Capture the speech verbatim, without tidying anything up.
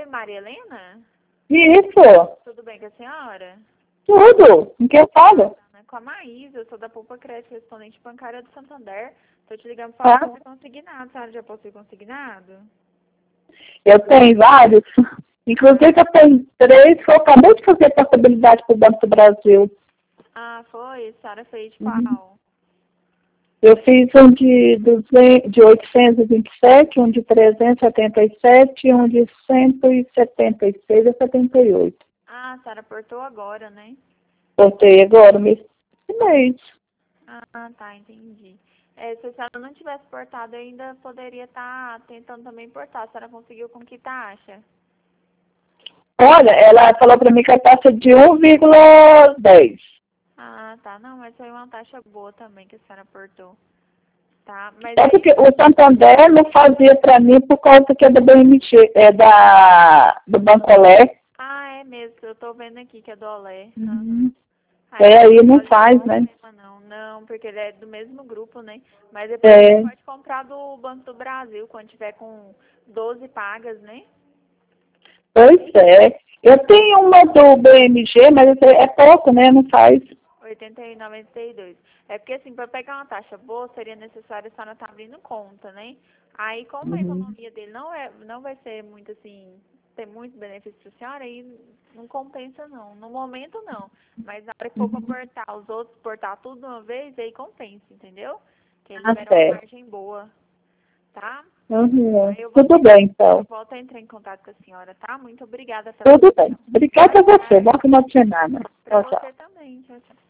Maria Helena? Isso. Tudo bem com a senhora? Tudo. Em que eu falo? Com a Maísa, eu sou da Poupa Crédito, respondente bancária do Santander. Tô te ligando para falar Tá? sobre consignado. A senhora já possui consignado? Eu tenho vários. Inclusive, eu tenho três que eu acabei de fazer portabilidade para o Banco do Brasil. Ah, foi? A senhora fez de Uhum. qual? Eu fiz um de, duzentos, de oitocentos e vinte e sete, um de trezentos e setenta e sete e um de cento e setenta e seis a setenta e oito. Ah, a senhora aportou agora, né? Voltei agora, mês. mês. Ah, tá, entendi. É, se a senhora não tivesse portado, eu ainda poderia estar tentando também portar. A senhora conseguiu com que taxa? Olha, ela falou para mim que a taxa é de um vírgula dez. Ah, tá. Não, mas foi uma taxa boa também que a senhora aportou. Tá, mas É aí... porque o Santander não fazia para mim por causa que é da B M G, é da, do Bancolé. Ah, é mesmo. Eu tô vendo aqui que é do Olé. Uhum. Aí, É, aí não não pode faz, né? problema, não. Não, porque ele é do mesmo grupo, né? Mas depois você É, pode comprar do Banco do Brasil, quando tiver com doze pagas, né? pois é. Eu tenho uma do B M G, mas é é pouco, né? Não faz. oitenta e noventa e dois. É porque, assim, para pegar uma taxa boa, seria necessário a senhora estar abrindo conta, né? Aí, como a Uhum. economia dele não, é, não vai ser muito, assim, ter muito benefício para a senhora, aí não compensa, não. No momento, não. Mas na hora que for para Uhum. portar os outros, portar tudo de uma vez, aí compensa, entendeu? Que ele Tá libera uma certo. margem boa, tá? Uhum. Aí eu volto, Tudo bem, eu então. volto a entrar em contato com a senhora, tá? Muito obrigada pela Tudo bem. atenção. Obrigada a você. Bom final de semana. Para Tchau, tchau. você também. Tchau, tchau.